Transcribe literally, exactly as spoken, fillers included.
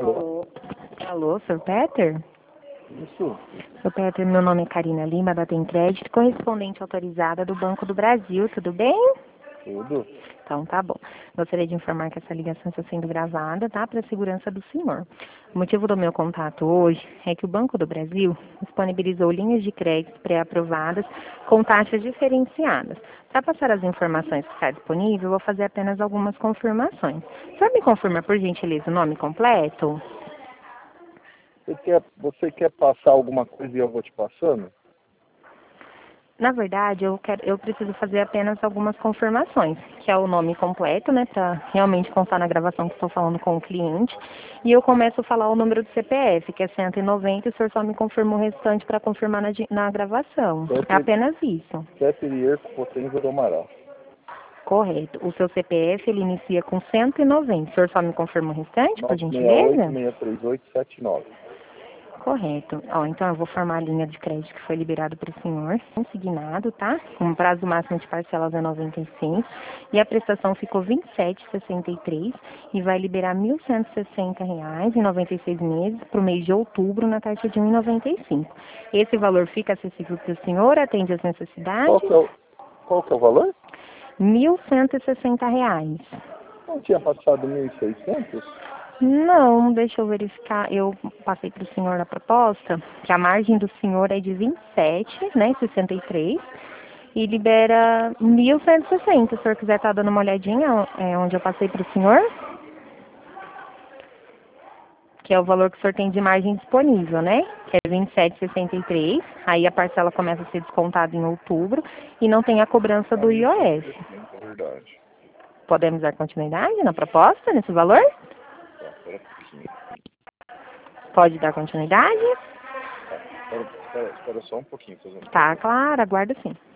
Alô? Alô, senhor Peter? Isso. Senhor Peter, meu nome é Karina Lima, da Tem Crédito, correspondente autorizada do Banco do Brasil, tudo bem? Tudo. Então tá bom. Gostaria de informar que essa ligação está sendo gravada, tá? Para a segurança do senhor. O motivo do meu contato hoje é que o Banco do Brasil disponibilizou linhas de crédito pré-aprovadas com taxas diferenciadas. Para passar as informações que está disponível, eu vou fazer apenas algumas confirmações. O senhor me confirma, por gentileza, o nome completo? Você quer, você quer passar alguma coisa e eu vou te passando? Na verdade, eu, quero, eu preciso fazer apenas algumas confirmações, que é o nome completo, né, para realmente constar na gravação que estou falando com o cliente. E eu começo a falar o número do C P F, que é cento e noventa, e o senhor só me confirma o restante para confirmar na, di- na gravação. Peter, É apenas isso. Peter Ierco Potenza do Amaral. Correto. O seu C P F, ele inicia com cento e noventa. O senhor só me confirma o restante, por nove seis oito, gentileza? seis três oito, sete nove. Correto. Ó, então eu vou formar a linha de crédito que foi liberado para o senhor, consignado, tá? Com um prazo máximo de parcelas é noventa e seis e a prestação ficou vinte e sete reais e sessenta e três e vai liberar mil cento e sessenta reais em noventa e seis meses para o mês de outubro na taxa de um real e noventa e cinco. Esse valor fica acessível para o senhor, atende às necessidades? Qual que é o, qual que é o valor? mil cento e sessenta reais. Não tinha passado mil e seiscentos? Não, deixa eu verificar. Eu passei para o senhor a proposta, que a margem do senhor é de vinte e sete, né, sessenta e três, e libera mil cento e sessenta. Se o senhor quiser estar dando uma olhadinha, é onde eu passei para o senhor, que é o valor que o senhor tem de margem disponível, né, que é vinte e sete reais e sessenta e três. Aí a parcela começa a ser descontada em outubro e não tem a cobrança do I O S. É verdade. Podemos dar continuidade na proposta, nesse valor? Tá, espera um pouquinho. Pode dar continuidade? Tá, espera, espera, espera só um pouquinho, fazendo. Tá, claro, aguardo sim.